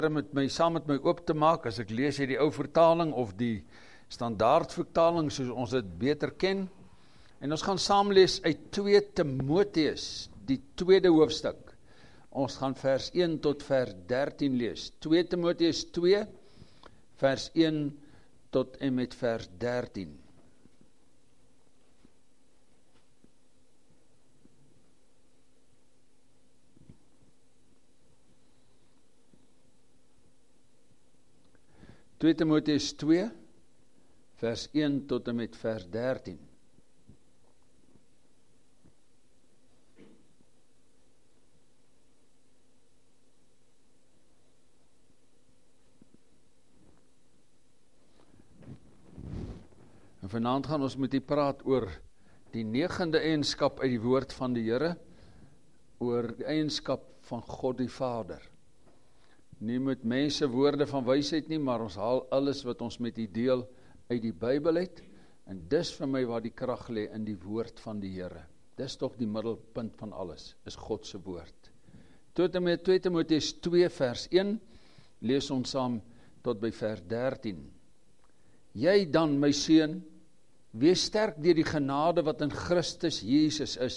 met my saam met my oop te maak as ek lees hier die ou vertaling of die standaard vertaling soos ons dit beter ken. En ons gaan saam lees uit 2 Timoteus, die 2de hoofstuk. Ons gaan vers 1 tot vers 13 lees. 2 Timoteus 2, vers 1 tot en met vers 13. Tweede Timoteus 2, vers 1 tot en met vers 13. En vanaand gaan ons met u praat oor die 9de eienskap uit die woord van die Here, oor die eienskap van God die Vader. Nie met mense woorde van wysheid nie, maar ons haal alles wat ons met u deel uit die Bybel uit, en dis vir my waar die krag lê in die woord van die Here. Dis tog die middelpunt van alles, is God se woord. 2 Timoteus 2 vers 1, lees ons saam tot by vers 13. Jy dan, my seun, wees sterk deur die genade wat in Christus Jesus is.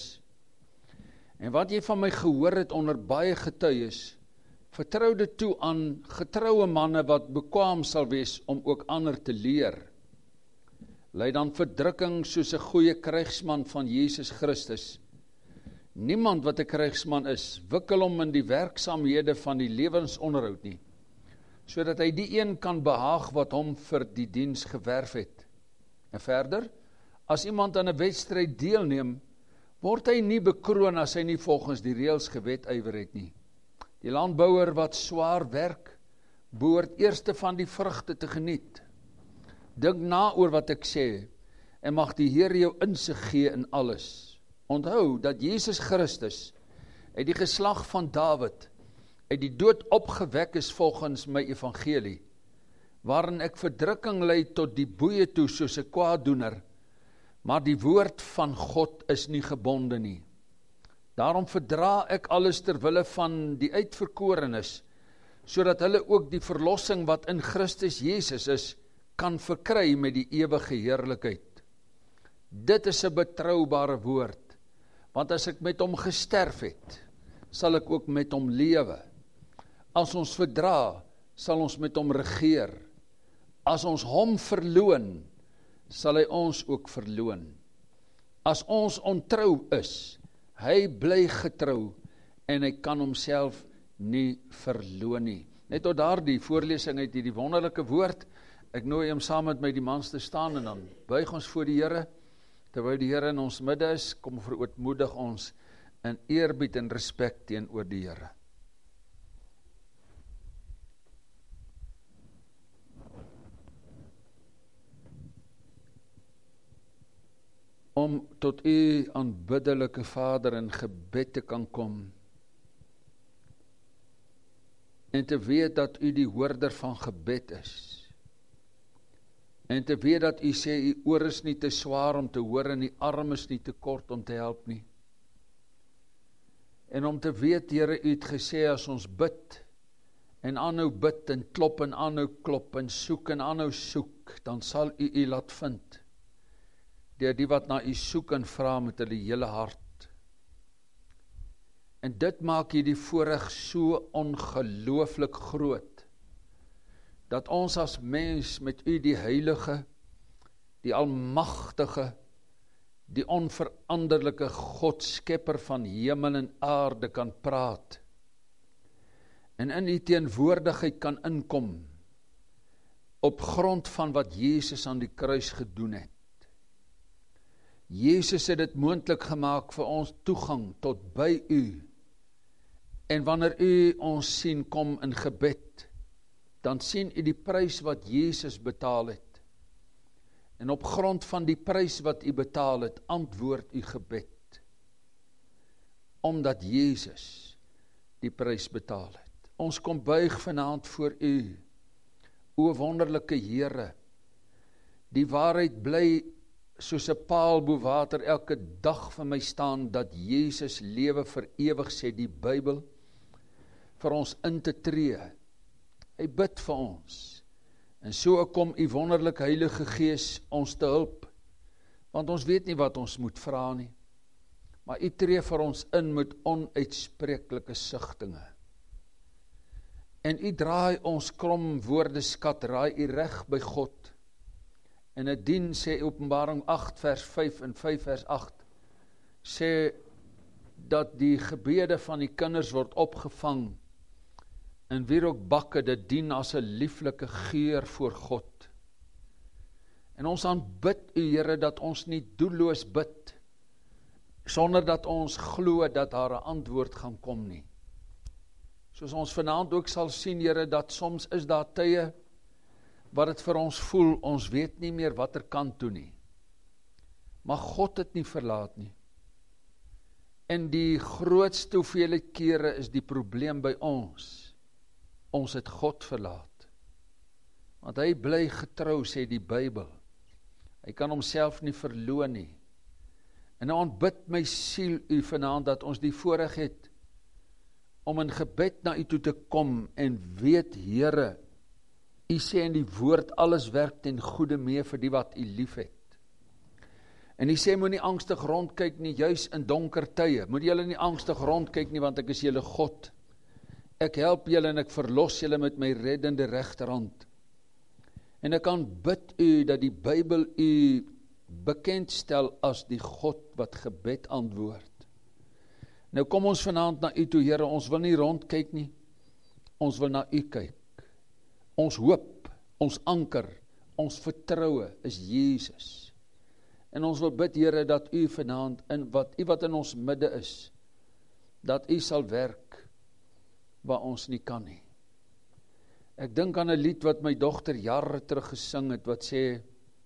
En wat jy van my gehoor het onder baie getuies, vertrou dit toe aan getroue manne wat bekwaam sal wees om ook ander te leer. Ly dan verdrukking soos 'n goeie krygsman van Jesus Christus. Niemand wat 'n krygsman is, wikkel hom in die werksaamhede van die lewensonderhoud nie, sodat hy die een kan behaag wat hom vir die diens gewerf het. En verder, as iemand aan 'n wedstryd deelneem, word hy nie bekroon as hy nie volgens die reëls gewedywer het nie. Die landbouer wat swaar werk, behoort eerste van die vrugte te geniet. Dink na oor wat ek sê, en mag die Here jou insig gee in alles. Onthou dat Jesus Christus uit die geslag van Dawid uit die dood opgewek is volgens my evangelie, waarin ek verdrukking ly tot die boeie toe soos 'n kwaaddoener, maar die woord van God is nie gebonde nie. Daarom verdra ek alles ter wille van die uitverkorenes, sodat hulle ook die verlossing wat in Christus Jesus is, kan verkry met die ewige heerlikheid. Dit is 'n betroubare woord, want as ek met hom gesterf het, sal ek ook met hom lewe. As ons verdra, sal ons met hom regeer. As ons hom verloon, sal hy ons ook verloon. As ons ontrou is, hy bly getrou, en hy kan homself nie verloon nie. Net tot daardie voorlesing uit hierdie wonderlike woord, ek nooi hom saam met my die mans te staan, en dan buig ons voor die Here, terwyl die Here in ons midde is, kom verootmoedig ons in eerbied en respek teenoor die Here. Om tot u aanbiddelike Vader in gebed te kan kom, en te weet dat u die hoorder van gebed is, en te weet dat u sê, u oor is nie te swaar om te hoor, en die arm is nie te kort om te help nie, en om te weet, Here, u het gesê, as ons bid, en aanhou bid, en klop, en aanhou klop, en soek, en aanhou soek, dan sal u laat vind, deur die wat na u soek en vra met hulle hele hart. En dit maak hierdie voorreg so ongelooflik groot, dat ons as mens met u die heilige, die almagtige, die onveranderlike God, skepper van hemel en aarde kan praat, en in u teenwoordigheid kan inkom, op grond van wat Jesus aan die kruis gedoen het. Jesus het dit moontlik gemaak vir ons toegang tot by u, en wanneer u ons sien kom in gebed, dan sien u die prys wat Jesus betaal het, en op grond van die prys wat u betaal het, antwoord u gebed, omdat Jesus die prys betaal het. Ons kom buig vanaand voor u, o wonderlike Here, die waarheid bly soos 'n paal bo water elke dag vir my staan, dat Jesus lewe vir ewig, sê die Bybel, vir ons in te tree, Hy bid vir ons. En so kom u wonderlik Heilige Gees ons te hulp, want ons weet nie wat ons moet vra nie. Maar u tree vir ons in met onuitspreeklike sigtinge. En u draai ons krom woordeskat, raai u reg by God. En het dien, sê Openbaring 8 vers 5 en 5 vers 8, sê dat die gebede van die kinders word opgevang in wierookbakke, dit dien as 'n lieflike geur voor God. En ons aanbid u, Here, dat ons nie doelloos bid, sonder dat ons glo dat daar 'n antwoord gaan kom nie. Soos ons vanaand ook sal sien, Here, dat soms is daar tye wat het vir ons voel, ons weet nie meer watter kant toe nie. Maar God het nie verlaat nie. En die grootste hoeveelheid kere is die probleem by ons. Ons het God verlaat. Want hy bly getrou, sê die Bybel. Hy kan homself nie verloon nie. En nou aanbid my siel u vanaand dat ons die voorreg het om in gebed na u toe te kom en weet, Here, u sê in die woord, alles werk ten goeie mee vir die wat u lief het. En u sê, moenie angstig rondkyk nie, juis in donker tye. Moet julle nie angstig rondkyk nie, want ek is julle God. Ek help julle en ek verlos julle met my reddende regterhand. En ek aanbid u dat die Bybel u bekendstel as die God wat gebed antwoord. Nou kom ons vanaand na u toe, Here, ons wil nie rondkyk nie, ons wil na u kyk. Ons hoop, ons anker, ons vertroue is Jesus. En ons wil bid, Here, dat u vanaand, u wat in ons midde is, dat u sal werk waar ons nie kan nie. Ek dink aan 'n lied wat my dogter jare terug gesing het, wat sê,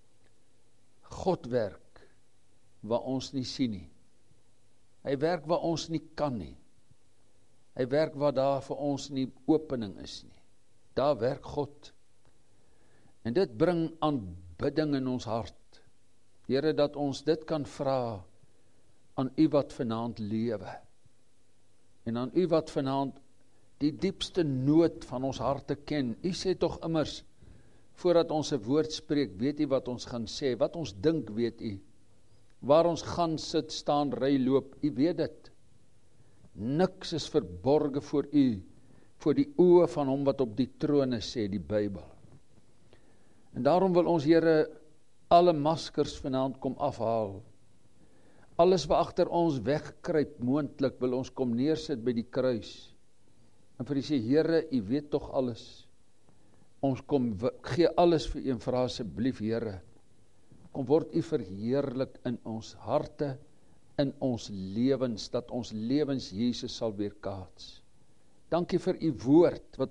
God werk waar ons nie sien nie. Hy werk waar ons nie kan nie. Hy werk waar daar vir ons nie opening is nie. Daar werk God. En dit bring aanbidding in ons hart. Here, dat ons dit kan vra aan u wat vanaand lewe. En aan u wat vanaand die diepste nood van ons harte ken. U sê tog immers, voordat ons 'n woord spreek, weet u wat ons gaan sê, wat ons dink weet u. Waar ons gaan sit, staan, ry, loop, u weet dit. Niks is verborge voor u, voor die oë van hom wat op die troon is, sê die Bybel. En daarom wil ons, Here, alle maskers vanaand kom afhaal. Alles wat agter ons wegkruip, moontlik wil ons kom neersit by die kruis. En vir u sê, Here, u weet tog alles. Ons kom, gee alles vir u en vra asseblief, Here, kom word u verheerlik in ons harte, in ons lewens, dat ons lewens Jesus sal weerkaats. Dankie vir u woord, wat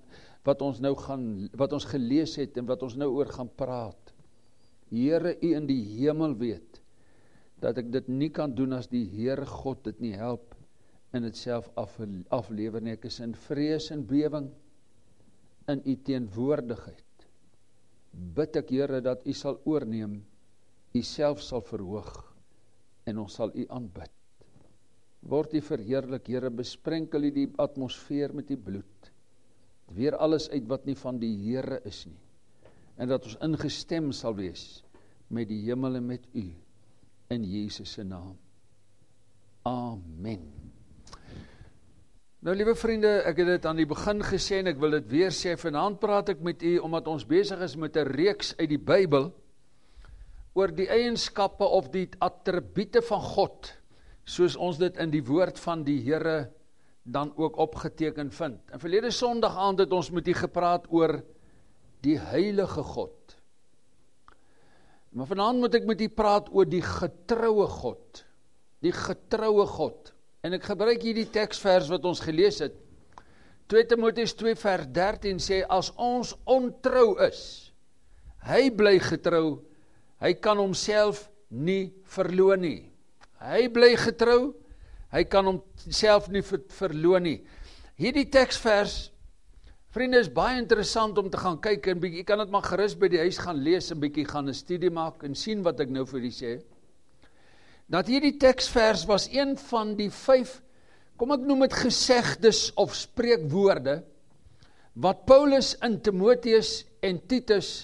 ons gelees het, en wat ons nou oor gaan praat. Here, u in die hemel weet, dat ek dit nie kan doen as die Here God dit nie help, en dit self aflewer nie. Ek is in vrees en bewing, in u teenwoordigheid. Bid ek, Here, dat u sal oorneem, u self sal verhoog, en ons sal u aanbid. Word u verheerlik, Here, besprenkel u die atmosfeer met u bloed. Weer alles uit wat nie van die Here is nie. En dat ons ingestem sal wees met die hemel en met u, in Jesus se naam. Amen. Nou, liewe vriende, ek het dit aan die begin gesê en ek wil dit weer sê, vanaand praat ek met u, omdat ons besig is met 'n reeks uit die Bybel, oor die eienskappe of die attribute van God, soos ons dit in die woord van die Here dan ook opgeteken vind. En verlede Sondag aand het ons met u gepraat oor die heilige God. Maar vanaand moet ek met u praat oor die getroue God. Die getroue God. En ek gebruik hier die teksvers wat ons gelees het. 2 Timoteus 2 vers 13 sê, as ons ontrou is, hy bly getrou, hy kan homself nie verloon nie. Hy bly getrou, hy kan homself nie verloon nie. Hierdie teksvers, vriende, is baie interessant om te gaan kyk, en jy kan dit maar gerus by die huis gaan lees, en bietjie gaan 'n studie maak, en sien wat ek nou vir u sê. Dat hierdie teksvers was een van die 5, kom ek noem het gesegdes of spreekwoorde, wat Paulus in Timotheus en Titus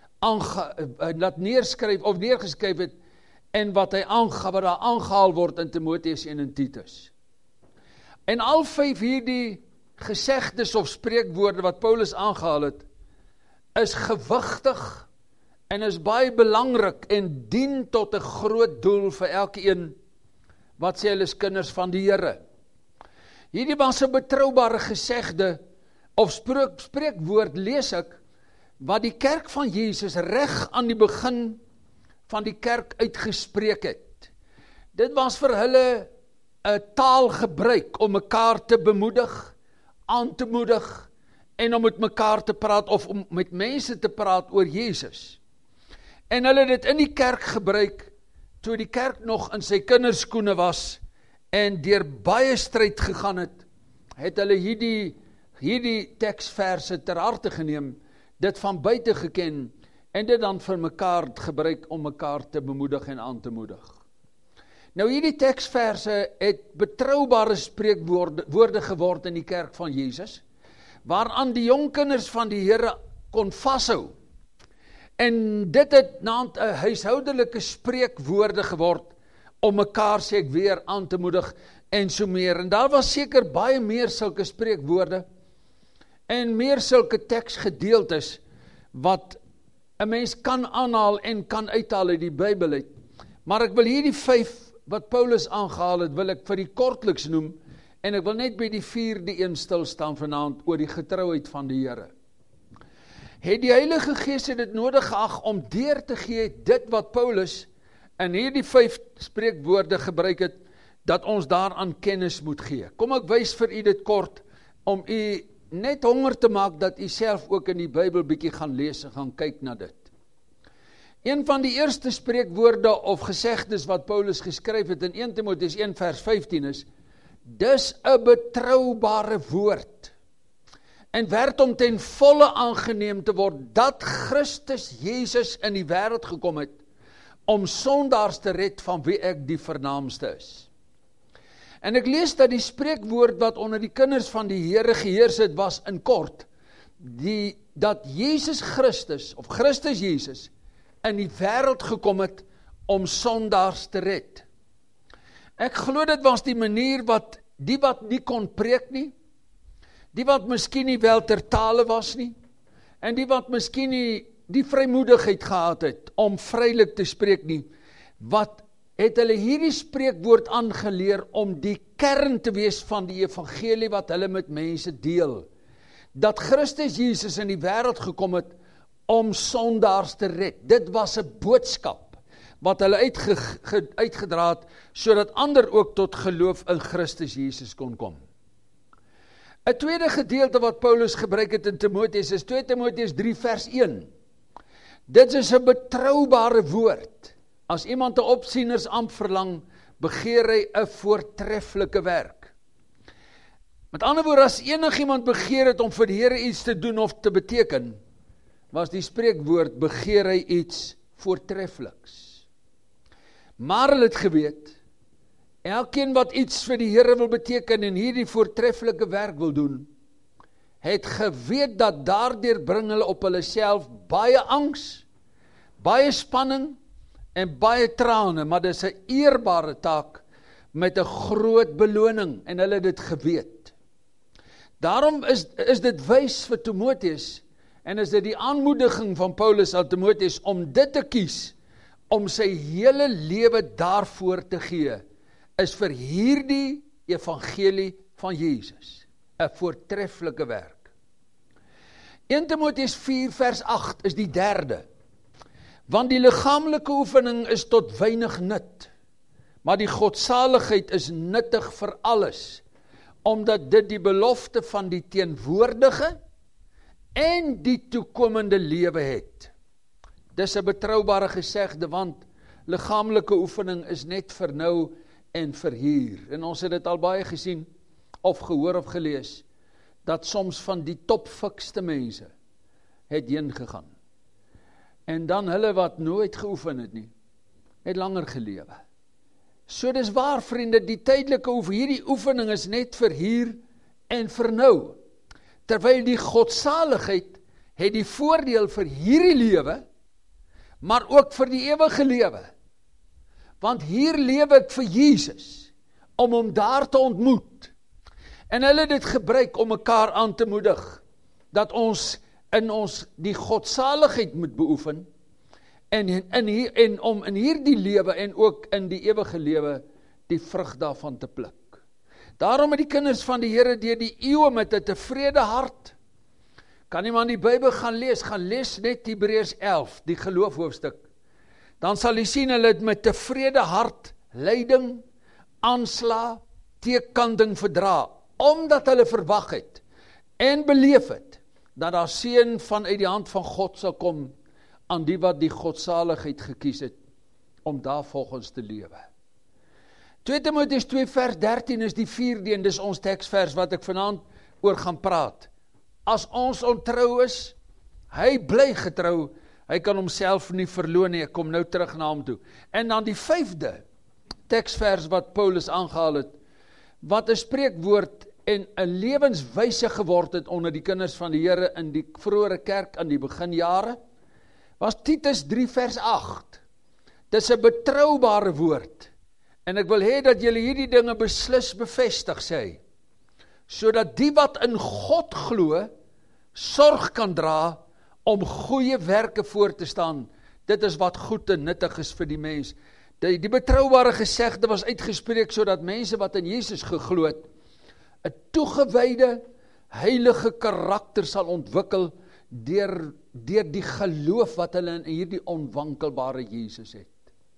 laat neergeskryf het, en wat wat daar aangehaal word in Timotheus en in Titus. En al 5 hierdie gesegdes of spreekwoorde wat Paulus aangehaal het, is gewigtig en is baie belangrik en dien tot 'n groot doel vir elkeen wat sê hulle is kinders van die Here. Hierdie was 'n betroubare gesegde of spreekwoord lees ek, wat die kerk van Jesus reg aan die begin van die kerk uitgespreek het. Dit was vir hulle 'n taalgebruik om mekaar te bemoedig, aan te moedig en om met mekaar te praat of om met mense te praat oor Jesus. En hulle het dit in die kerk gebruik toe die kerk nog in sy kinderskoene was en deur baie stryd gegaan het hulle hierdie teksverse ter harte geneem, dit van buite geken en dit dan vir mekaar gebruik om mekaar te bemoedig en aan te moedig. Nou hierdie teksverse het betroubare spreekwoorde geword in die kerk van Jesus, waaraan die jong kinders van die Here kon vashou. En dit het naamd 'n huishoudelike spreekwoorde geword om mekaar sê ek weer aan te moedig en so meer. En daar was seker baie meer sulke spreekwoorde en meer sulke teksgedeeltes wat 'n mens kan aanhaal en kan uithaal uit die Bybel uit. Maar ek wil hierdie 5 wat Paulus aangehaal het, wil ek vir die kortliks noem, en ek wil net by die 4de een stil staan vanaand oor die getrouheid van die Here. Het die Heilige Gees dit nodig geag om deur te gee dit wat Paulus in hierdie 5 spreekwoorde gebruik het, dat ons daaraan kennis moet gee. Kom ek wys vir u dit kort, om u net honger te maak, dat u self ook in die Bybel bietjie gaan lees en gaan kyk na dit. Een van die eerste spreekwoorde of gesegdes wat Paulus geskryf het in 1 Timotheus 1 vers 15 is, dis 'n betroubare woord, en werd om ten volle aangeneem te word, dat Christus Jesus in die wêreld gekom het, om sondaars te red van wie ek die vernaamste is. En ek lees dat die spreekwoord wat onder die kinders van die Here geheers het, was in kort, dat Jesus Christus, of Christus Jesus, in die wêreld gekom het, om sondaars te red. Ek glo dit was die manier wat die wat nie kon preek nie, die wat miskien nie wel ter tale was nie, en die wat miskien nie die vrymoedigheid gehad het, om vrylik te spreek nie, wat het hulle hierdie spreekwoord aangeleer om die kern te wees van die evangelie wat hulle met mense deel. Dat Christus Jesus in die wêreld gekom het om sondaars te red. Dit was 'n boodskap wat hulle uitgedra het, sodat ander ook tot geloof in Christus Jesus kon kom. 'n tweede gedeelte wat Paulus gebruik het in Timotheus is 2 Timotheus 3 vers 1. Dit is 'n betroubare woord. As iemand 'n opsienersamp verlang, begeer hy 'n voortreffelike werk. Met ander woorde, as enigiemand begeer het om vir die Here iets te doen of te beteken, was die spreekwoord, begeer hy iets voortreffeliks. Maar hulle het geweet, elkeen wat iets vir die Here wil beteken en hierdie voortreffelike werk wil doen, het geweet dat daardeur bring hulle op hulle self baie angs, baie spanning en baie trane, maar dit is 'n eerbare taak met 'n groot beloning, en hulle het dit geweet. Daarom is dit wys vir Timotheus, en is dit die aanmoediging van Paulus aan Timotheus om dit te kies, om sy hele lewe daarvoor te gee, is vir hierdie evangelie van Jesus 'n voortreffelike werk. 1 Timotheus 4 vers 8 is die derde. Want die liggaamlike oefening is tot weinig nut, maar die godsaligheid is nuttig vir alles, omdat dit die belofte van die teenwoordige en die toekomende lewe het. Dis 'n betroubare gesegde, want liggaamlike oefening is net vir nou en vir hier. En ons het dit al baie gesien, of gehoor of gelees, dat soms van die topfikste mense het heen gegaan. En dan hulle wat nooit geoefen het nie, het langer gelewe. So dis waar, vriende, die tydelike hierdie oefening is net vir hier en vir nou. terwyl die godsaligheid het die voordeel vir hierdie lewe, maar ook vir die ewige lewe. Want hier lewe ek vir Jesus, om hom daar te ontmoet. En hulle het dit gebruik om mekaar aan te moedig, dat ons in ons die godsaligheid moet beoefen, en om in hierdie lewe en ook in die ewige lewe die vrug daarvan te pluk. Daarom het die kinders van die Here deur die eeue met 'n tevrede hart, kan iemand die Bybel gaan lees net Hebreërs 11, die geloofhoofstuk, dan sal jy sien hulle het met tevrede hart lyding, aanslag, teekkanting verdra, omdat hulle verwag het en beleef het, dat daar seën vanuit die hand van God sal kom aan die wat die godsaligheid gekies het, om daar volgens te lewe. 2 Timoteus 2 vers 13 is die 4de en dis ons teksvers wat ek vanaand oor gaan praat. As ons ontrou is, hy bly getrou, hy kan homself nie verloon nie, ek kom nou terug na hom toe. En dan die 5de teksvers wat Paulus aangehaal het, wat 'n spreekwoord en 'n lewenswyse geword het onder die kinders van die Here in die vroeëre kerk aan die beginjare, was Titus 3 vers 8. Dis 'n betroubare woord. En ek wil hê dat julle hierdie dinge beslis bevestig, sê hy, sodat die wat in God glo, sorg kan dra om goeie werke voor te staan. Dit is wat goed en nuttig is vir die mens. Die betroubare gesegde was uitgespreek sodat mense wat in Jesus geglo het, 'n toegewyde, heilige karakter sal ontwikkel deur die geloof wat hulle in hierdie onwankelbare Jesus het.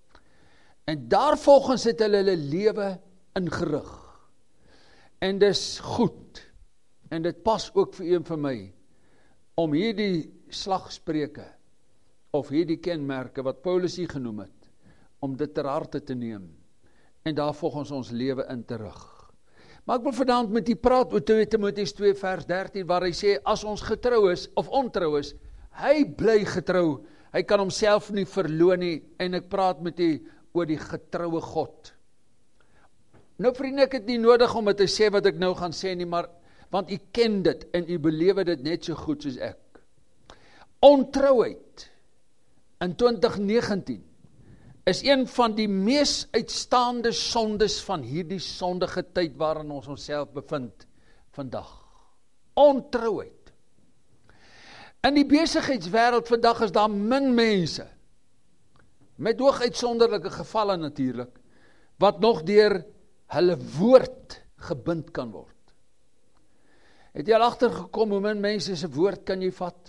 En daarvolgens het hulle lewe ingerig. En dis goed, en dit pas ook vir u en vir my, om hierdie slagspreuke, of hierdie kenmerke wat Paulus hier genoem het, om dit ter harte te neem, en daarvolgens ons lewe in te rig. Maar ek wil vanaand met u praat oor 2 Timoteus 2 vers 13, waar hy sê, as ons getrou is, of ontrou is, hy bly getrou, hy kan homself nie verloon nie, en ek praat met u oor die getroue God. Nou vriende, ek het nie nodig om dit te sê wat ek nou gaan sê nie, maar, want u ken dit, en u belewe dit net so goed soos ek. Ontrouheid in 2019 is een van die mees uitstaande sondes van hierdie sondige tyd waarin ons onsself bevind vandag. Ontrouheid. In die besigheidswêreld vandag is daar min mense, met hoog uitsonderlike gevalle natuurlik, wat nog deur hulle woord gebind kan word. Het jy al agtergekom hoe min mense se woord kan jy vat?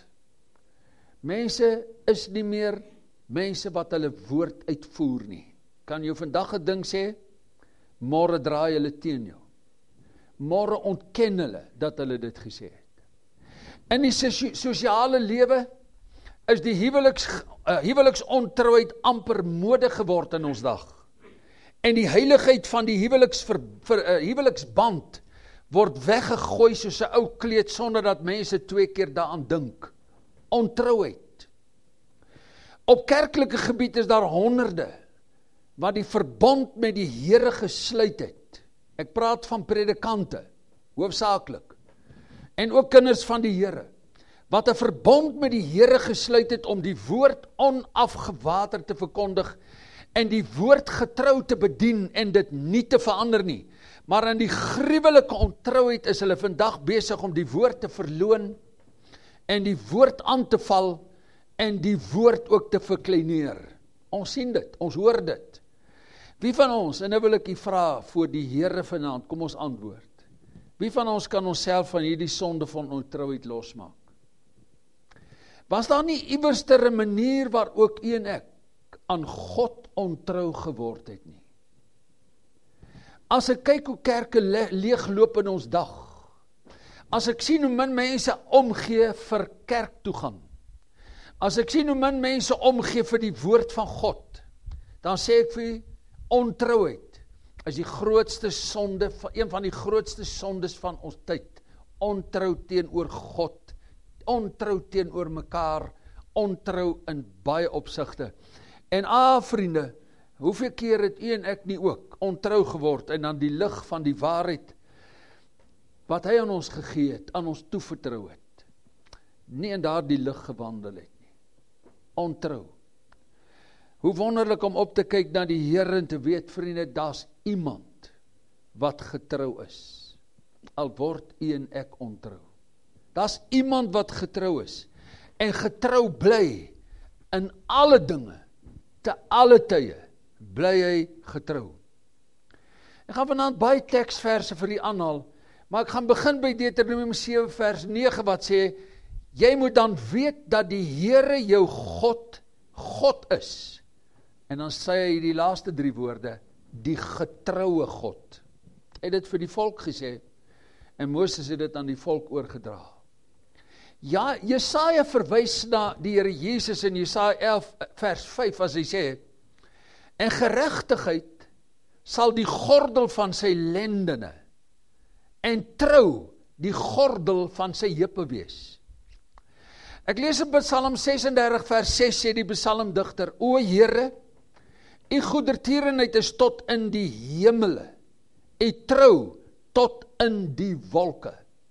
Mense is nie meer mense wat hulle woord uitvoer nie. Kan jy vandag 'n ding sê, môre draai hulle teen jou. Môre ontken hulle dat hulle dit gesê het. In die sosiale lewe is die huweliksontrouheid amper mode geword in ons dag. En die heiligheid van die huweliksband word weggegooi soos 'n ou kleed sonder dat mense 2 keer daaraan dink. Ontrouheid. Op kerklike gebied is daar honderde wat die verbond met die Here gesluit het. Ek praat van predikante, hoofsaaklik, en ook kinders van die Here, wat 'n verbond met die Here gesluit het om die woord onafgewaterd te verkondig en die woord getrou te bedien en dit nie te verander nie. Maar in die gruwelike ontrouheid is hulle vandag besig om die woord te verloon en die woord aan te val en die woord ook te verkleineer. Ons sien dit, ons hoor dit. Wie van ons, en nou wil ek u vra voor die Here vanaand, kom ons antwoord. Wie van ons kan onsself van hierdie sonde van ontrouheid losmaak? Was daar nie iewerster 'n manier waar ook u en ek aan God ontrou geword het nie? As ek kyk hoe kerke leegloop in ons dag, as ek sien hoe min mense omgee vir kerktoegang, as ek sien hoe min mense omgee vir die woord van God, dan sê ek vir u, ontrouheid is die grootste sonde, een van die grootste sondes van ons tyd. Ontrou teenoor God, ontrou teenoor mekaar, ontrou in baie opsigte. En vriende, hoeveel keer het u en ek nie ook ontrou geword en dan die lig van die waarheid wat hy aan ons gegee het, aan ons toevertrou het, nie in daardie lig gewandel het nie. Ontrou. Hoe wonderlik om op te kyk na die Here en te weet, vriende, daar's iemand wat getrou is, al word u en ek ontrou. Daar's iemand wat getrou is, en getrou bly, in alle dinge, te alle tye, bly hy getrou. Ek gaan vanaand baie teksverse vir u aanhaal, maar ek gaan begin by Deuteronomium 7 vers 9 wat sê, jy moet dan weet dat die Here jou God is. En dan sê hy die laaste 3 woorde, die getroue God. Hy het dit vir die volk gesê, en Moses het dit aan die volk oorgedra. Ja, Jesaja verwys na die Here Jesus in Jesaja 11 vers 5 as hy sê, en geregtigheid sal die gordel van sy lendene, en trou die gordel van sy heupe wees. Ek lees in Psalm 36 vers 6 sê die psalmdigter, o Here, u goedertierenheid is tot in die hemele, u trou tot in die wolke.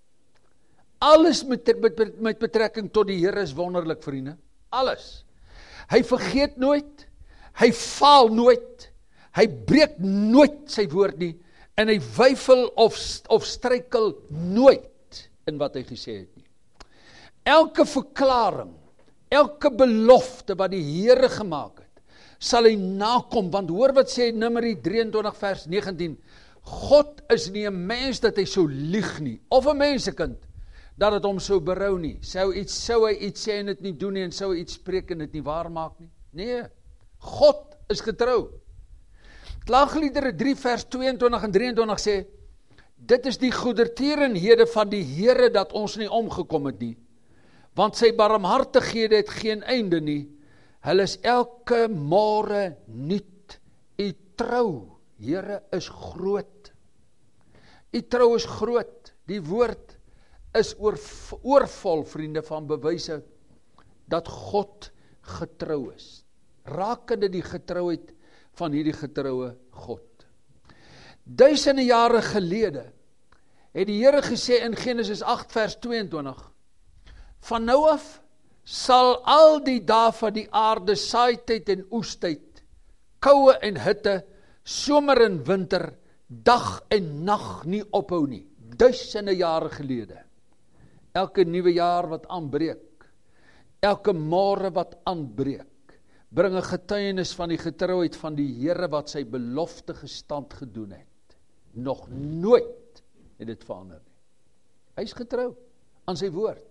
Alles met betrekking tot die Here is wonderlik, vriende. Alles. Hy vergeet nooit, hy faal nooit, hy breek nooit sy woord nie, en hy weifel of struikel nooit in wat hy gesê het nie. Elke verklaring, elke belofte wat die Here gemaak het, sal hy nakom, want hoor wat sê Numeri 23 vers 19, God is nie 'n mens dat hy sou lieg nie, of 'n mensekind, dat het hom sou berou nie. Sou hy iets sê en dit nie doen nie, en sou hy iets spreek en dit nie waar maak nie? Nee, God is getrou. Klaagliedere 3 vers 22 en 23 sê, dit is die goedertierenhede van die Here dat ons nie omgekom het nie, want sy barmhartighede het geen einde nie, hulle is elke môre nuut. U trou, Here, is groot. U trou is groot. Die woord is oorvol, vriende, van bewyse dat God getrou is. Rakende die getrouheid van hierdie getroue God. Duisende jare gelede het die Here gesê in Genesis 8 vers 22, van nou af sal al die dae van die aarde, saaityd en oestyd, koue en hitte, somer en winter, dag en nag nie ophou nie. Duisende jare gelede. Elke nuwe jaar wat aanbreek, elke môre wat aanbreek, bring 'n getuienis van die getrouheid van die Here wat sy belofte gestand gedoen het. Nog nooit het dit verander nie. Hy is getrou aan sy woord.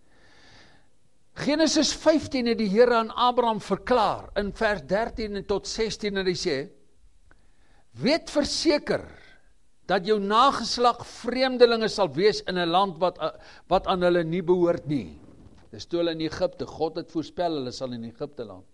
Genesis 15 het die Here aan Abraham verklaar, in vers 13 en tot 16, en hy sê, weet verseker, dat jou nageslag vreemdelinge sal wees in 'n land wat aan hulle nie behoort nie. Dis toe hulle in Egipte, God het voorspel, hulle sal in Egipte land.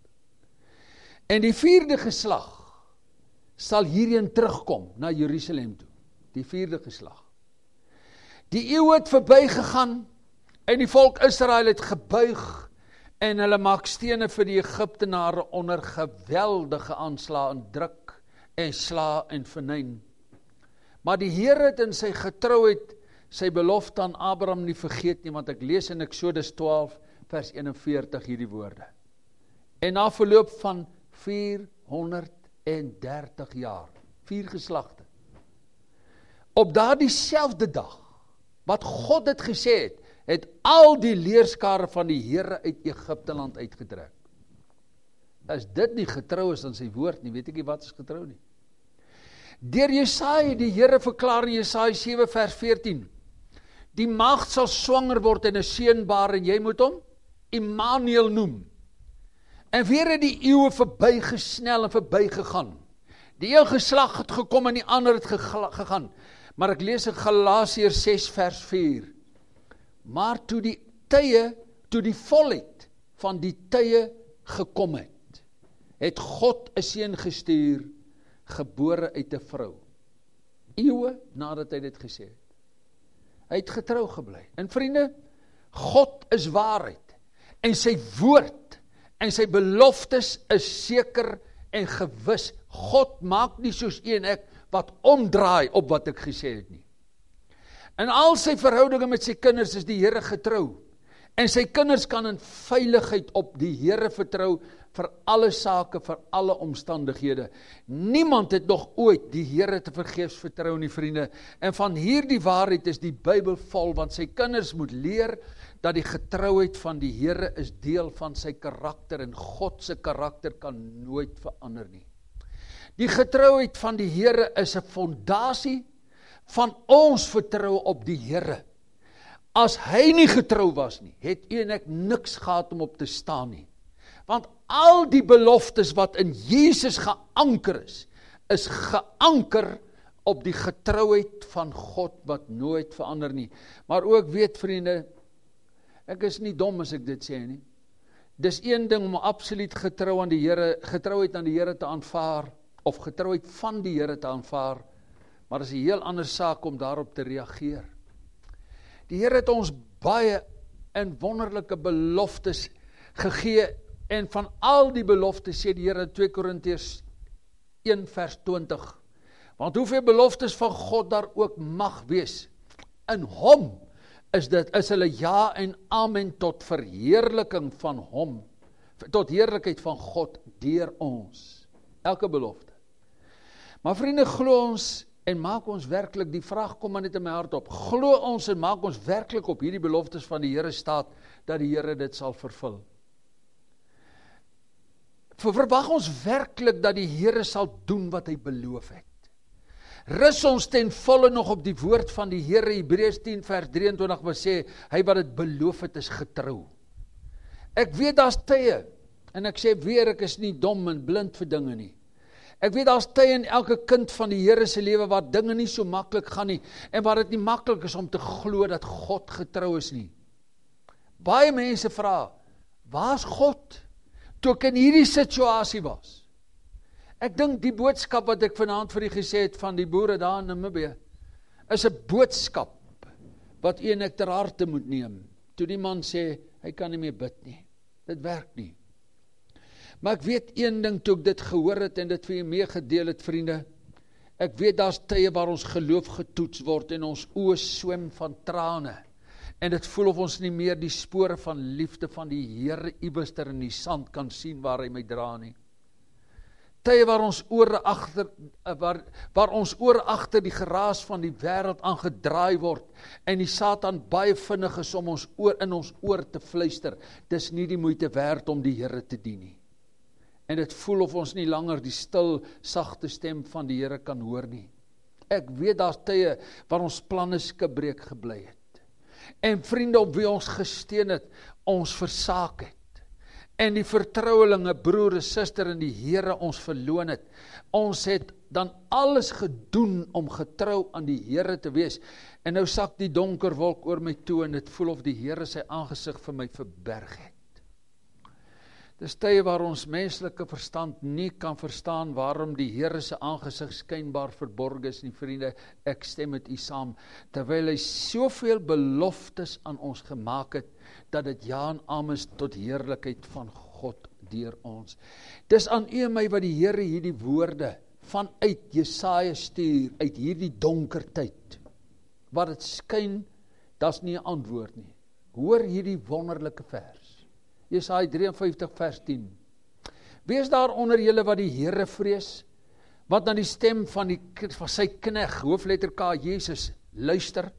En die 4de geslag sal hierheen terugkom, na Jerusalem toe. Die 4de geslag. Die eeu het verbygegaan, en die volk Israel het gebuig, en hulle maak stene vir die Egiptenare onder geweldige aanslae en druk, en sla en vernyn. Maar die Here het in sy getrouheid sy belofte aan Abraham nie vergeet nie, want ek lees in Exodus 12 vers 41 hierdie woorde. En na verloop van 430 jaar, 4 geslagte, op daardie selfde dag, wat God het gesê het al die leerskare van die Here uit Egipteland uitgetrek. As dit nie getrou is aan sy woord nie, weet ek nie wat is getrou nie. Deur Jesaja, die Here verklaar in Jesaja 7 vers 14, die maagd sal swanger word en 'n seun baar, en jy moet hom Immanuel noem. En weer het die eeue verbygesnel en verbygegaan. Die een geslag het gekom en die ander het gegaan. Maar ek lees in Galasiërs 6 vers 4. Maar toe die volheid van die tye gekom het God 'n seun gestuur, gebore uit 'n vrou. Eeue nadat hy dit gesê het. Hy het getrou gebly. En vriende, God is waarheid. En sy woord en sy beloftes is seker en gewis. God maak nie soos u en ek wat omdraai op wat ek gesê het nie. In al sy verhoudinge met sy kinders is die Here getrou. En sy kinders kan in veiligheid op die Here vertrou vir alle sake, vir alle omstandighede. Niemand het nog ooit die Here te vergeefs vertrou nie, vriende. En van hierdie waarheid is die Bybel vol, want sy kinders moet leer dat die getrouheid van die Here is deel van sy karakter en God se karakter kan nooit verander nie. Die getrouheid van die Here is 'n fondasie van ons vertroue op die Here. As hy nie getrou was nie, het u en ek niks gehad om op te staan nie. Want al die beloftes wat in Jesus geanker is geanker op die getrouheid van God wat nooit verander nie. Maar ook weet vriende, ek is nie dom as ek dit sê nie. Dis een ding om absoluut getrouheid aan die Here te aanvaar, of getrouheid van die Here te aanvaar, maar is 'n heel ander saak om daarop te reageer. Die Here het ons baie en wonderlike beloftes gegee, en van al die beloftes sê die Here in 2 Korintiërs 1 vers 20, want hoeveel beloftes van God daar ook mag wees, in hom is hulle ja en amen tot verheerliking van hom, tot heerlikheid van God deur ons, elke belofte. Maar vriende, glo ons en maak ons werklik, die vraag kom maar net in my hart op, glo ons en maak ons werklik op hierdie beloftes van die Here staat, dat die Here dit sal vervul. Verwag ons werklik dat die Here sal doen wat hy beloof het. Rus ons ten volle nog op die woord van die Here. Hebreërs 10 vers 23 wat sê, hy wat dit beloof het is getrou. Ek weet daar's tye, en ek sê weer, ek is nie dom en blind vir dinge nie. Ek weet daar's tye in elke kind van die Here se lewe waar dinge nie so maklik gaan nie, en waar dit nie maklik is om te glo dat God getrou is nie. Baie mense vra, waar's God? Toe ek in hierdie situasie was. Ek dink die boodskap wat ek vanaand vir u gesê het van die boere daar in Namibië, is 'n boodskap wat u en ek ter harte moet neem. Toe die man sê, hy kan nie meer bid nie. Dit werk nie. Maar ek weet een ding toe ek dit gehoor het en dit vir u meegedeel het, vriende. Ek weet daar's tye waar ons geloof getoets word en ons oë swem van trane. En dit voel of ons nie meer die spore van liefde van die Here iewester in die sand kan sien waar hy my dra nie. Tye waar ons ore agter die geraas van die wêreld aangedraai word en die Satan baie vinnig is om ons in ons oor te fluister. Dis nie die moeite werd om die Here te dien nie. En dit voel of ons nie langer die stil, sagte stem van die Here kan hoor nie. Ek weet daar's tye waar ons planne skibreek gebly het. En vriende op wie ons gesteun het, ons versaak het. En die vertrouelinge, broer en suster in die Here ons verloon het. Ons het dan alles gedoen om getrou aan die Here te wees. En nou sak die donker wolk oor my toe en dit voel of die Here sy aangesig vir my verberg het. Dis tye waar ons menslike verstand nie kan verstaan waarom die Here se aangesig skynbaar verborg is nie, vriende. Ek stem met u saam, terwyl hy soveel beloftes aan ons gemaak het, dat dit ja en amen is tot heerlikheid van God deur ons. Dis aan u en my wat die Here hierdie woorde vanuit Jesaja stuur, uit hierdie donker tyd. Wat dit skyn, dat's nie 'n antwoord nie. Hoor hierdie wonderlike vers. Jesaja 53 vers 10. Wees daar onder julle wat die Here vrees, wat na die stem van sy knegg, hoofletter K, Jesus, luister.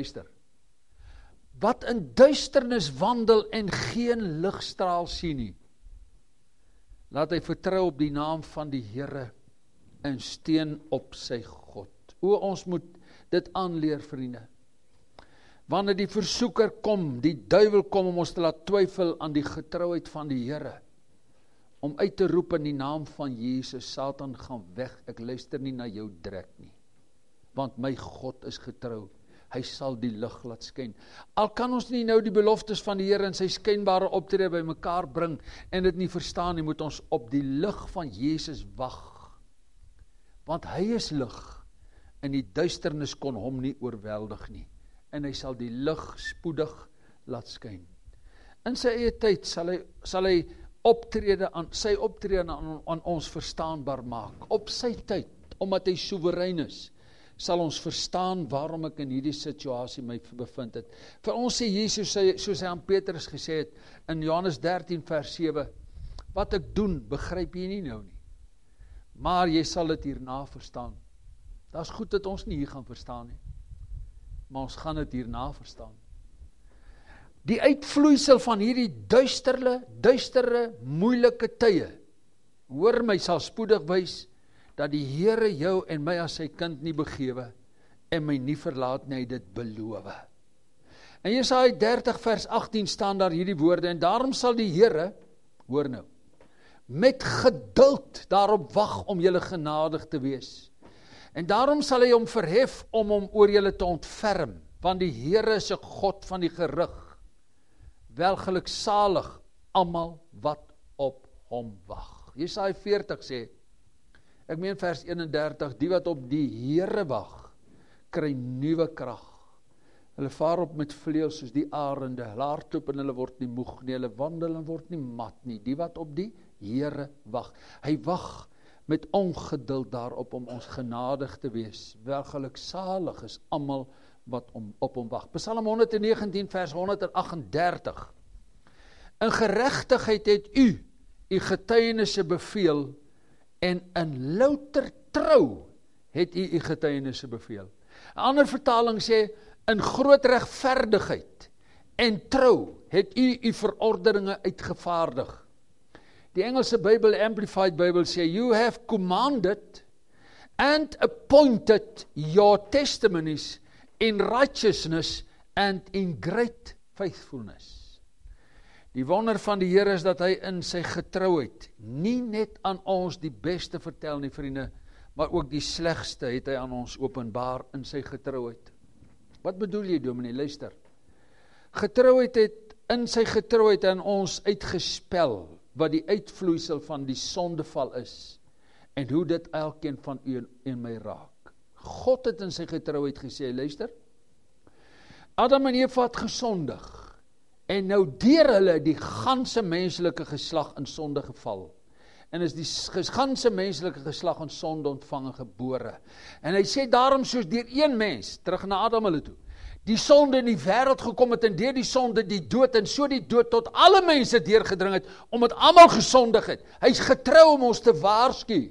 Wat in duisternis wandel en geen ligstraal sien nie. Laat hy vertrou op die naam van die Here en steun op sy God. Ons moet dit aanleer, vriende. Wanneer die versoeker kom, die duiwel kom om ons te laat twyfel aan die getrouheid van die Here, om uit te roep in die naam van Jesus, Satan gaan weg, ek luister nie na jou drek nie, want my God is getrou, hy sal die lig laat skyn. Al kan ons nie nou die beloftes van die Here en sy skynbare optrede by mekaar bring, en dit nie verstaan nie, moet ons op die lig van Jesus wag, want hy is lig, en die duisternis kon hom nie oorweldig nie. En hy sal die lig spoedig laat skyn. In sy eie tyd sal hy sy optrede aan ons verstaanbaar maak. Op sy tyd, omdat hy soewerein is, sal ons verstaan waarom ek in hierdie situasie my bevind het. Vir ons sê Jesus, soos hy aan Petrus gesê het, in Johannes 13 vers 7, wat ek doen, begryp jy nie nou nie. Maar jy sal dit hierna verstaan. Dat is goed dat ons nie hier gaan verstaan nie. Maar ons gaan dit hierna verstaan. Die uitvloeisel van hierdie duistere, moeilike tye, hoor my, sal spoedig wys, dat die Here jou en my as sy kind nie begewe, en my nie verlaat nie, hy dit beloof. In Jesaja 30 vers 18 staan daar hierdie woorde, en daarom sal die Here, hoor nou, met geduld daarop wag om julle genadig te wees. En daarom sal hy hom verhef om hom oor julle te ontferm, want die Here is 'n God van die gerig. Welgeluksalig almal wat op hom wag. Jesaja 40 sê, ek meen vers 31, die wat op die Here wag, kry nuwe krag. Hulle vaar op met vleuels soos die arende, hulle hardloop en hulle word nie moeg nie, hulle wandel en word nie mat nie, die wat op die Here wag. Hy wag met ongeduld daarop om ons genadig te wees. Welgeluksalig is almal wat op hom wag. Psalm 119 vers 138. In geregtigheid het u getuienisse beveel, en in louter trou het u getuienisse beveel. 'n ander vertaling sê, in groot regverdigheid en trou het u verordeninge uitgevaardig. Die Engelse Bybel, Amplified Bible sê, you have commanded and appointed your testimonies in righteousness and in great faithfulness. Die wonder van die Here is dat hy in sy getrouheid nie net aan ons die beste vertel nie, vriende, maar ook die slegste het hy aan ons openbaar in sy getrouheid. Wat bedoel jy, dominee? Luister. Getrouheid het in sy getrouheid aan ons uitgespel wat die uitvloeisel van die sondeval is en hoe dit elkeen van u en my raak. God het in sy getrouheid gesê, luister, Adam en Eva het gesondig en nou deur hulle die ganse menslike geslag in sonde geval. En is die ganse menslike geslag in sonde ontvang en gebore. En hy sê daarom soos deur een mens, terug na Adam hulle toe, die sonde in die wêreld gekom het en deur die sonde die dood en so die dood tot alle mense deurgedring het, omdat almal gesondig het. Hy is getrou om ons te waarsku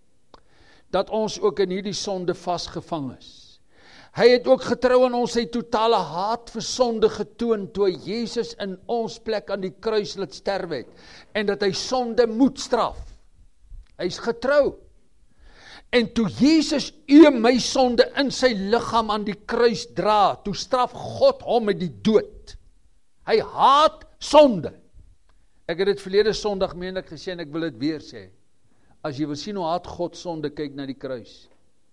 dat ons ook in hierdie sonde vasgevang is. Hy het ook getrou aan ons sy totale haat vir sonde getoon toe Jesus in ons plek aan die kruis laat sterwe het en dat hy sonde moet straf. Hy is getrou. En toe Jesus my sonde in sy liggaam aan die kruis dra, toe straf God hom met die dood. Hy haat sonde. Ek het dit verlede Sondag meen ek gesê en ek wil dit weer sê. As jy wil sien hoe haat God sonde, kyk na die kruis.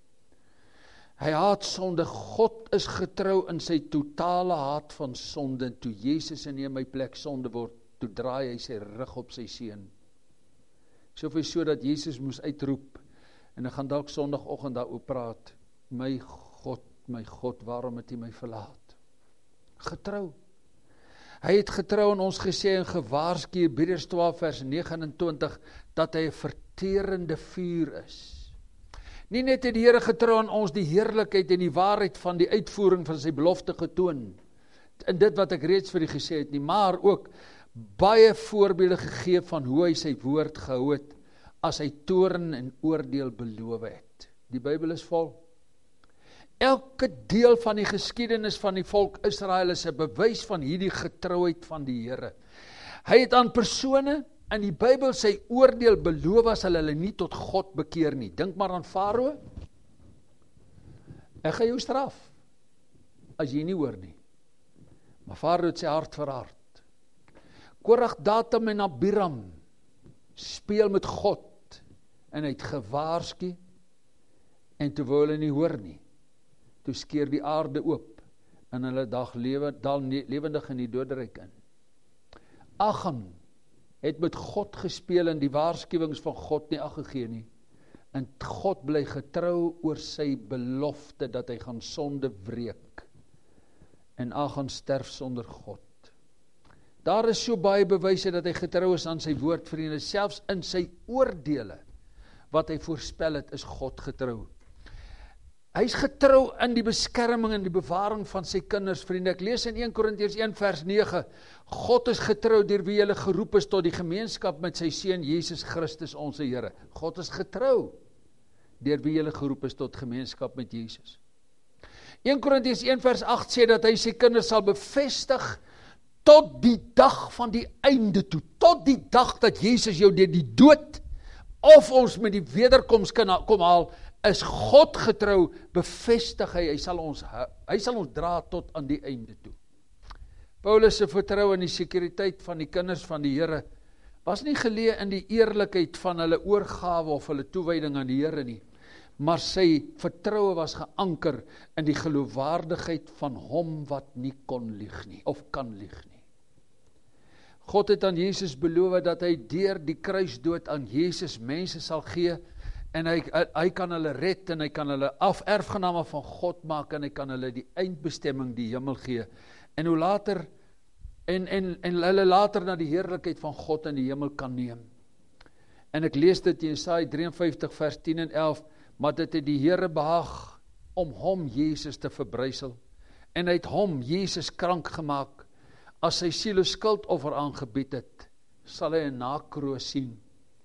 Hy haat sonde. God is getrou in sy totale haat van sonde. En toe Jesus in my plek sonde word, toe draai hy sy rug op sy seun. Soveel so dat Jesus moes uitroep, en ek gaan dalk Sondagoggend daaroor praat, my God, waarom het U my verlaat? Getrou. Hy het getrou en ons gesê en gewaarsku, Hebreërs 12 vers 29, dat hy 'n verterende vuur is. Nie net het die Here getrou aan ons die heerlikheid en die waarheid van die uitvoering van sy belofte getoon, in dit wat ek reeds vir u gesê het nie, maar ook baie voorbeelde gegee van hoe hy sy woord gehou het, as hy toorn en oordeel beloof het. Die Bybel is vol. Elke deel van die geskiedenis van die volk Israel is 'n bewys van hierdie getrouheid van die Here. Hy het aan persone in die Bybel sy oordeel beloof as hulle nie tot God bekeer nie. Dink maar aan Farao. Ek gaan jou straf as jy nie hoor nie. Maar Farao het sy hart verhard. Korag, Datam en Abiram speel met God en hy het gewaarsku en toe wou hulle nie hoor nie. Toe skeer die aarde oop en hulle lewendig in die doderyk in. Achan het met God gespeel en die waarskuwings van God nie ag gegee nie. En God bly getrou oor sy belofte dat hy gaan sonde wreek. En Achan sterf sonder God. Daar is so baie bewyse dat hy getrou is aan sy woord, vriende, selfs in sy oordeele wat hy voorspel het, is God getrou. Hy is getrou in die beskerming en die bewaring van sy kinders, vriende. Ek lees in 1 Korintiërs 1 vers 9, God is getrou deur wie julle geroep is tot die gemeenskap met sy seun Jesus Christus ons Here. God is getrou deur wie julle geroep is tot gemeenskap met Jesus. 1 Korintiërs 1 vers 8 sê dat hy sy kinders sal bevestig tot die dag van die einde toe, tot die dag dat Jesus jou deur die dood of ons met die wederkoms kan kom haal, is God getrou, bevestig hy sal ons dra tot aan die einde toe. Paulus se vertrou in die sekuriteit van die kinders van die Here was nie geleë in die eerlikheid van hulle oorgawe of hulle toewyding aan die Here nie, maar sy vertroue was geanker in die geloofwaardigheid van hom wat nie kon lieg nie, of kan lieg nie. God het aan Jesus beloof dat hy deur die kruisdood aan Jesus mense sal gee, en hy kan hulle red, en hy kan hulle erfgename van God maak, en hy kan hulle die eindbestemming, die hemel gee, en hoe later, en hulle later na die heerlikheid van God in die hemel kan neem. En ek lees dit in Jesaja 53 vers 10 en 11, maar dit het die Here behaag om hom, Jesus, te verbrysel, en hy het hom, Jesus, krank gemaak, as sy siel 'n skuldoffer aangebied het, sal hy 'n nakroos sien.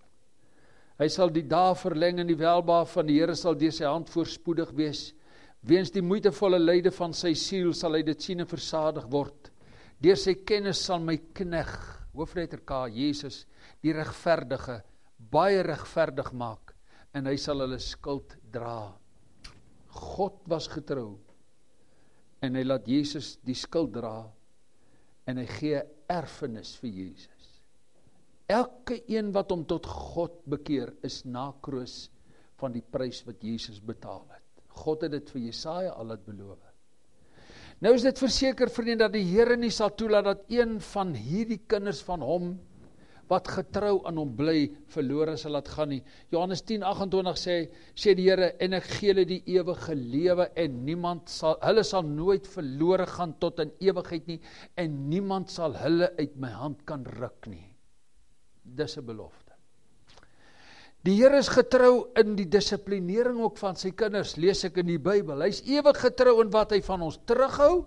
Hy sal die dae verleng en die welbehae van die Here sal deur sy hand voorspoedig wees. Weens die moeitevolle lyde van sy siel sal hy dit sien en versadig word. Deur sy kennis sal my knegg, hoofletter K, Jesus, die regverdige, baie regverdig maak, en hy sal hulle skuld dra. God was getrou, en hy laat Jesus die skuld dra, en hy gee erfenis vir Jesus. Elke een wat hom tot God bekeer, is nakroos van die prys wat Jesus betaal het. God het dit vir Jesaja al laat beloof. Nou is dit verseker, vriende, dat die Here nie sal toelaat dat een van hierdie kinders van hom, wat getrou aan hom bly, verlore sal laat gaan nie. Johannes 10:28 sê die Here, en ek gee hulle die ewige lewe, en hulle sal nooit verlore gaan tot in ewigheid nie, en niemand sal hulle uit my hand kan ruk nie. Dis 'n belofte. Die Here is getrou in die dissiplinering ook van sy kinders, lees ek in die Bybel. Hy is ewig getrou in wat hy van ons terughou,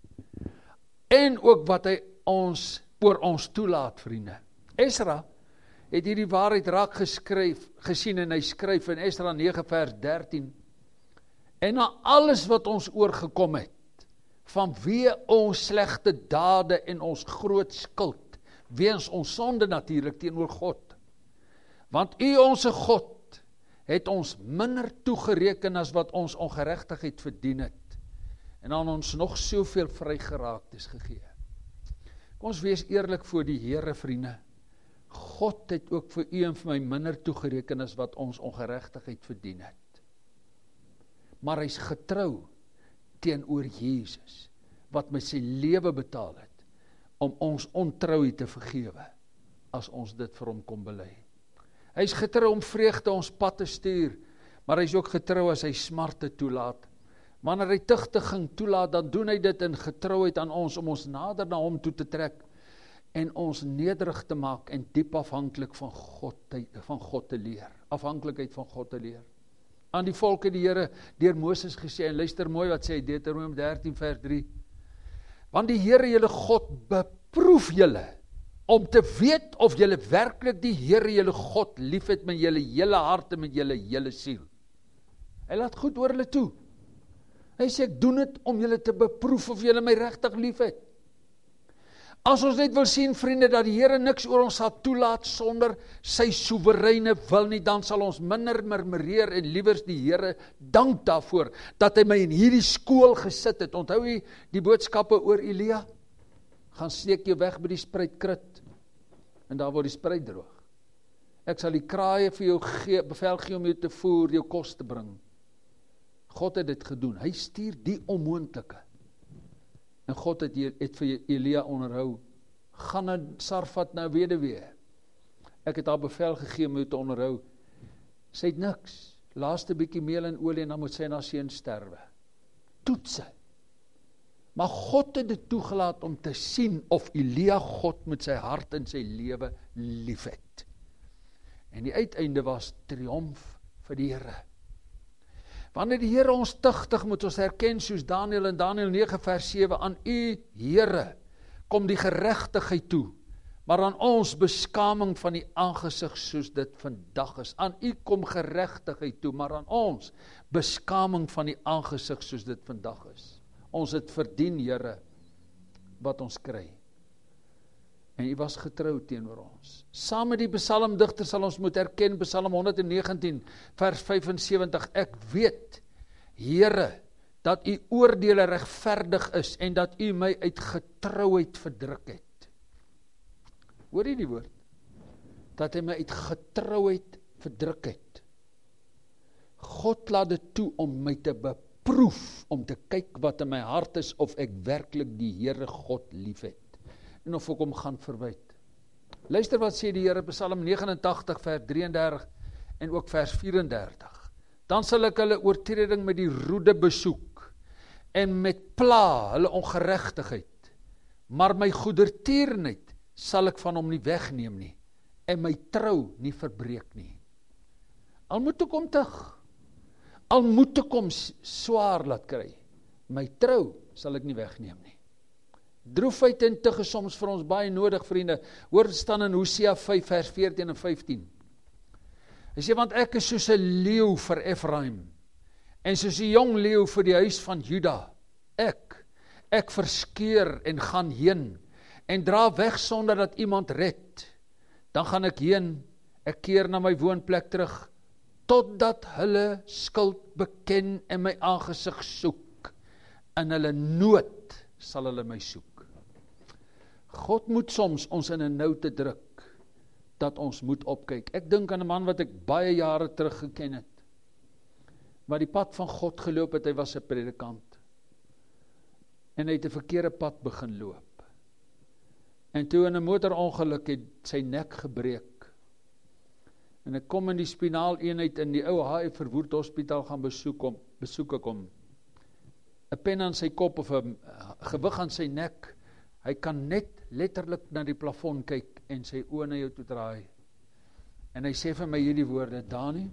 en ook wat hy oor ons toelaat, vriende. Esra het hierdie waarheid raak gesien, en hy skryf in Esra 9 vers 13, en na alles wat ons oorgekom het, vanweë ons slegte dade en ons groot skuld, weens ons sonde natuurlik teenoor God. Want U, onse God, het ons minder toegereken as wat ons ongeregtigheid verdien het, en aan ons nog soveel vrygeraaktes gegee. Kom ons wees eerlik voor die Here, vriende. God het ook vir U en vir my minder toegereken as wat ons ongeregtigheid verdien het. Maar hy is getrou teenoor Jesus, wat met sy lewe betaal het, om ons ontrouheid te vergewe, as ons dit vir hom kom bely. Hy is getrou om vreugde ons pad te stuur, maar hy is ook getrou as hy smarte toelaat. Wanneer hy tugtiging toelaat, dan doen hy dit in getrouheid aan ons, om ons nader na hom toe te trek, en ons nederig te maak, en diep afhanklik van God te leer. Afhanklikheid van God te leer. Aan die volk het die Here deur Moses gesê, en luister mooi wat sê Deuteronomium 13 vers 3, want die Here julle God beproef julle, om te weet of julle werklik die Here julle God lief het met julle hele hart en met julle hele siel. Hy laat goed oor hulle toe. Hy sê, ek doen dit om julle te beproef of julle my regtig lief het. As ons net wil sien, vriende, dat die Here niks oor ons sal toelaat sonder sy soewereine wil nie, dan sal ons minder murmureer en liewers die Here dank daarvoor, dat hy my in hierdie skool gesit het. Onthou jy die boodskappe oor Elia? Gaan steek jou weg by die spruitkrit, en daar word die spruit droog. Ek sal die kraaie vir jou bevel gee om jou te voer, jou kos te bring. God het dit gedoen. Hy stuur die onmoontlike. En God het vir Elia onderhou. Gaan na Sarfat, na weduwee. Ek het haar bevel gegee om jou te onderhou. Sy het niks. Laaste bietjie meel en olie, en dan moet sy en haar seun sterwe. Toetse. Maar God het dit toegelaat om te sien of Elia God met sy hart en sy lewe lief het. En die uiteinde was triomf vir die Here. Wanneer die Here ons tugtig, moet ons erken soos Daniël in Daniël 9 vers 7, aan U Here kom die geregtigheid toe, maar aan ons beskaming van die aangesig soos dit vandag is. Aan U kom geregtigheid toe, maar aan ons beskaming van die aangesig soos dit vandag is. Ons het verdien, Here, wat ons kry. En U was getrou teenoor ons. Saam met die psalmdigter sal ons moet erken, Psalm 119 vers 75, ek weet, Here, dat U oordeele regverdig is en dat U my uit getrouheid verdruk het. Hoor jy die woord? Dat hy my uit getrouheid verdruk het. God laat dit toe om my te beproef, om te kyk wat in my hart is, of ek werklik die Here God lief het. En of ek hom gaan verwyd. Luister wat sê die Here, Psalm 89 vers 33 en ook vers 34. Dan sal ek hulle oortreding met die roede besoek en met pla hulle ongeregtigheid. Maar my goedertierenheid sal ek van hom nie wegneem nie en my trou nie verbreek nie. Al moet ek hom tug, al moet ek hom swaar laat kry, my trou sal ek nie wegneem nie. Droefheid en tug is soms vir ons baie nodig, vriende. Hoor staan in Hosea 5 vers 14 en 15. Hy sê, want ek is soos 'n leeu vir Efraim en soos 'n jong leeu vir die huis van Juda. Ek verskeur en gaan heen en dra weg sonder dat iemand red. Dan gaan ek heen, ek keer na my woonplek terug, totdat hulle skuld beken en my aangesig soek. In hulle nood sal hulle my soek. God moet soms ons in 'n nou te druk, dat ons moet opkyk. Ek dink aan 'n man wat ek baie jare terug geken het, wat die pad van God geloop het. Hy was 'n predikant, en hy het 'n verkeerde pad begin loop, en toe in 'n motorongeluk het sy nek gebreek, en ek kom in die spinaal eenheid in die ou HF Verwoerd hospitaal gaan besoek ek hom, 'n pen aan sy kop of 'n gewig aan sy nek. Hy kan net letterlik na die plafon kyk en sy oë na jou toe draai. En hy sê vir my hierdie woorde, Dani,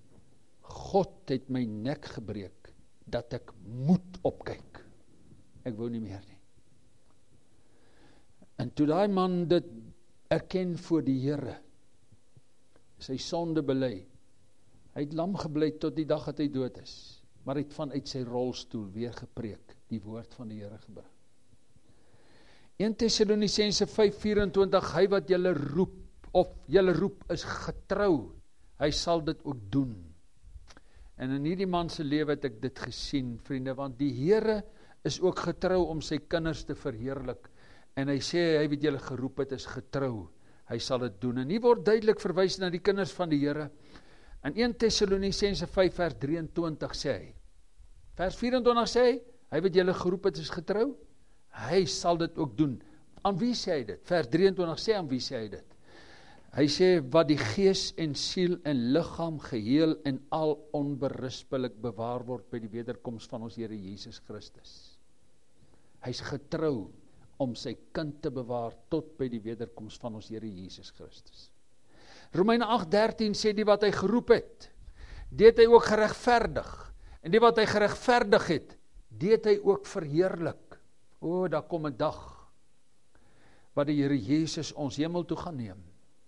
God het my nek gebreek, dat ek moet opkyk. Ek wou nie meer nie. En toe daai man dit erken voor die Here, sy sonde bely, hy het lam gebly tot die dag dat hy dood is, maar hy het vanuit sy rolstoel weer gepreek, die woord van die Here gebring. 1 Tessalonisense 5:24, hy wat julle roep, of julle roep is getrou, hy sal dit ook doen. En in hierdie man se lewe het ek dit gesien, vriende, want die Here is ook getrou om sy kinders te verheerlik, en hy sê, hy wat julle geroep het is getrou, hy sal dit doen. En hier word duidelik verwys na die kinders van die Here. In 1 Tessalonisense 5 vers 23 sê hy, vers 24 sê hy wat julle geroep het is getrou, hy sal dit ook doen. Aan wie sê hy dit? Vers 23 sê aan wie sê hy dit? Hy sê, wat die gees en siel en liggaam geheel en al onberispelik bewaar word by die wederkoms van ons Here Jesus Christus. Hy is getrou om sy kind te bewaar tot by die wederkoms van ons Here Jesus Christus. Romeine 8:13 sê, die wat hy geroep het, die het hy ook geregverdig. En die wat hy geregverdig het, die het hy ook verheerlik. O, daar kom 'n dag, wat die Here Jesus ons hemel toe gaan neem,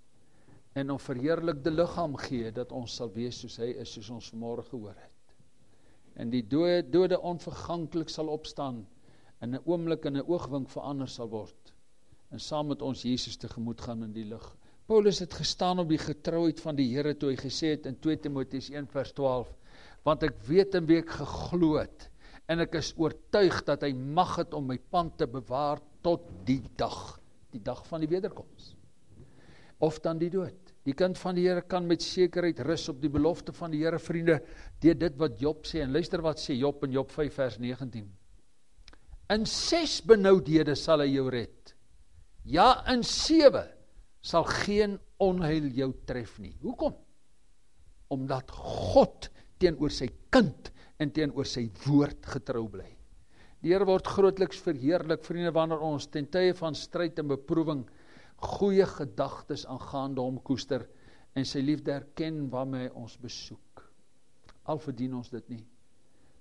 en om verheerlikte liggaam gee, dat ons sal wees soos hy is, soos ons vanmôre gehoor het. En die dode onverganklik sal opstaan, in 'n oomblik en 'n oogwink verander sal word, en saam met ons Jesus tegemoet gaan in die lig. Paulus het gestaan op die getrouheid van die Here, toe hy gesê het in 2 Timoteus 1 vers 12, want ek weet in wie ek geglo het, en ek is oortuig dat hy mag het om my pand te bewaar tot die dag van die wederkoms, of dan die dood. Die kind van die Here kan met sekerheid rus op die belofte van die Here, vriende, deur dit wat Job sê, en luister wat sê Job in Job 5 vers 19. In 6 benoudhede sal hy jou red, ja, in 7 sal geen onheil jou tref nie. Hoekom? Omdat God teenoor sy kind en teenoor sy woord getrou bly. Die Here word grootliks verheerlik, vriende, wanneer ons ten tye van stryd en beproewing goeie gedagtes aangaande hom koester en sy liefde erken waarmee hy ons besoek. Al verdien ons dit nie.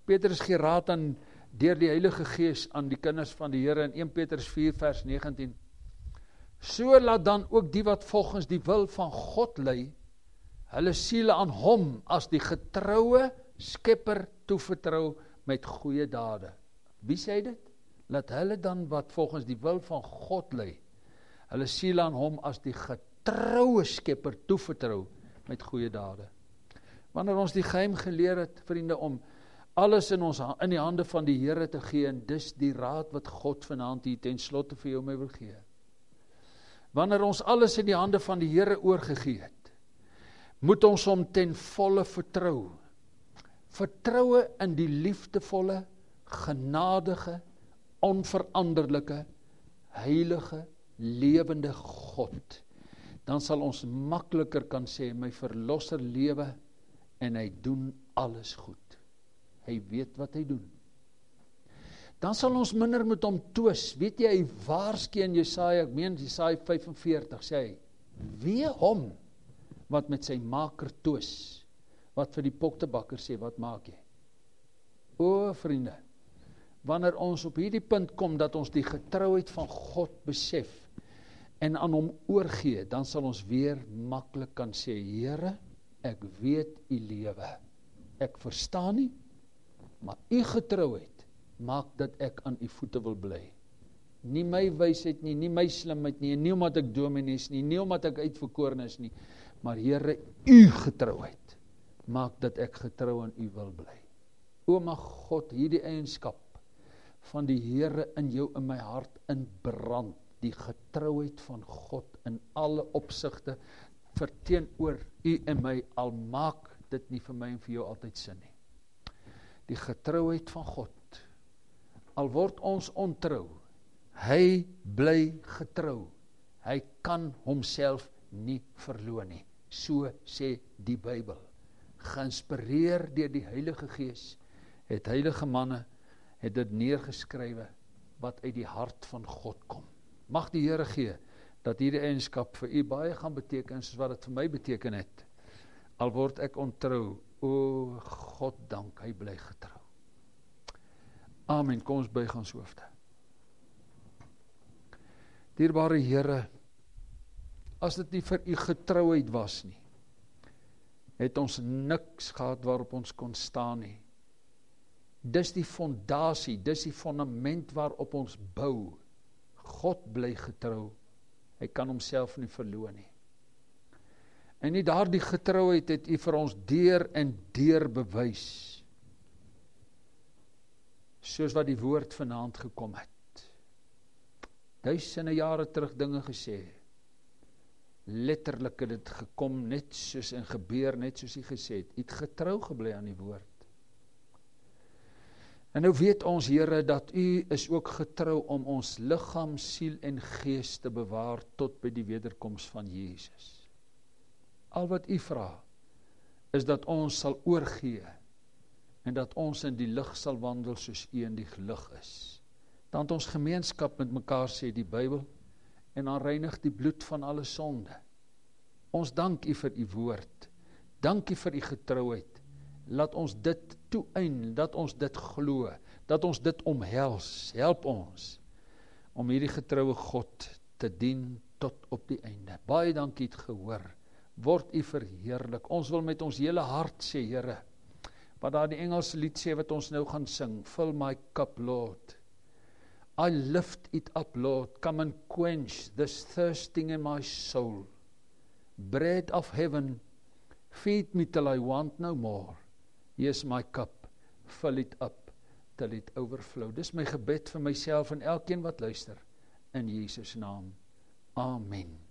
Petrus gee raad aan deur die Heilige Gees aan die kinders van die Here in 1 Petrus 4 vers 19. So laat dan ook die wat volgens die wil van God lei, hulle siele aan hom as die getroue Skepper toevertrou met goeie dade. Wie sê dit? Laat hulle dan wat volgens die wil van God lei, hulle siele aan hom as die getroue Skepper toevertrou met goeie dade. Wanneer ons die geheim geleer het, vriende, om alles in die hande van die Here te gee, en dis die raad wat God vanaand hier ten slotte vir jou my wil gee. Wanneer ons alles in die hande van die Here oorgegee het, moet ons hom ten volle vertrou. Vertroue in die liefdevolle, genadige, onveranderlike, heilige, lewende God. Dan sal ons makliker kan sê, my verlosser lewe en hy doen alles goed. Hy weet wat hy doen. Dan sal ons minder met hom twis. Weet jy, hy waarsku in Jesaja 45 sê hy, wee hom wat met sy maker twis, wat vir die pottebakker sê, wat maak jy? O vriende, wanneer ons op hierdie punt kom, dat ons die getrouheid van God besef, en aan hom oorgee, dan sal ons weer maklik kan sê, Here, ek weet u lewe. Ek verstaan nie, maar u getrouheid maak dat ek aan u voete wil bly. Nie my wysheid nie, nie my slimheid nie, nie omdat ek dominee is nie, nie omdat ek uitverkoren is nie, maar Here, u getrouheid maak dat ek getrou aan u wil bly. O mag God hierdie eienskap van die Here in jou in my hart inbrand, die getrouheid van God in alle opsigte verteenoor u en my, al maak dit nie vir my en vir jou altyd sin nie. Die getrouheid van God, al word ons ontrou, hy bly getrou, hy kan homself nie verloon nie, so sê die Bybel. Geïnspireer deur die Heilige Gees, het heilige manne, het dit neergeskrywe, wat uit die hart van God kom. Mag die Here gee, dat hierdie eienskap vir u baie gaan beteken, soos wat dit vir my beteken het. Al word ek ontrou, o God dank, hy bly getrou. Amen, kom ons buig ons hoofde. Dierbare Here, as dit nie vir u getrouheid was nie, het ons niks gehad waarop ons kon staan nie. Dis die fondasie, dis die fundament waarop ons bou. God bly getrou, hy kan homself nie verloon nie. En nie daardie getrouheid het u vir ons deur en deur bewys, soos wat die woord vanaand gekom het. Duisende jare terug dinge gesê, letterlik het dit gekom net soos en gebeur net soos hy gesê het. Hy het getrou gebly aan die woord. En nou weet ons, Here, dat u is ook getrou om ons liggaam, siel en gees te bewaar tot by die wederkoms van Jesus. Al wat u vra, is dat ons sal oorgee en dat ons in die lig sal wandel soos u in die lig is. Dan het ons gemeenskap met mekaar, sê die Bybel, en dan reinig die bloed van alle sonde. Ons dank u vir u woord, dank u vir u getrouheid. Laat ons dit toeëien, dat ons dit glo, dat ons dit omhels. Help ons om hierdie getroue God te dien tot op die einde. Baie dankie het gehoor. Word u verheerlik. Ons wil met ons hele hart sê, Here, wat daar die Engelse lied sê wat ons nou gaan sing. Fill my cup, Lord. I lift it up, Lord. Come and quench this thirsting in my soul. Bread of heaven, feed me till I want no more. Here's my cup, fill it up till it overflow. Dis my gebed vir myself en elkeen wat luister, in Jesus naam. Amen.